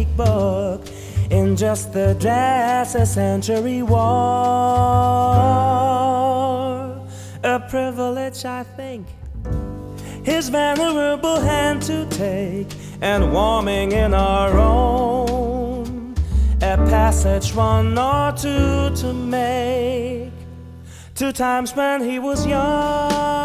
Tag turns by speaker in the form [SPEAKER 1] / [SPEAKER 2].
[SPEAKER 1] antique book in just the dress a century wore. A privilege, I think, his venerable hand to take, and warming in our own, a passage one or two to make. 2 times when he was young,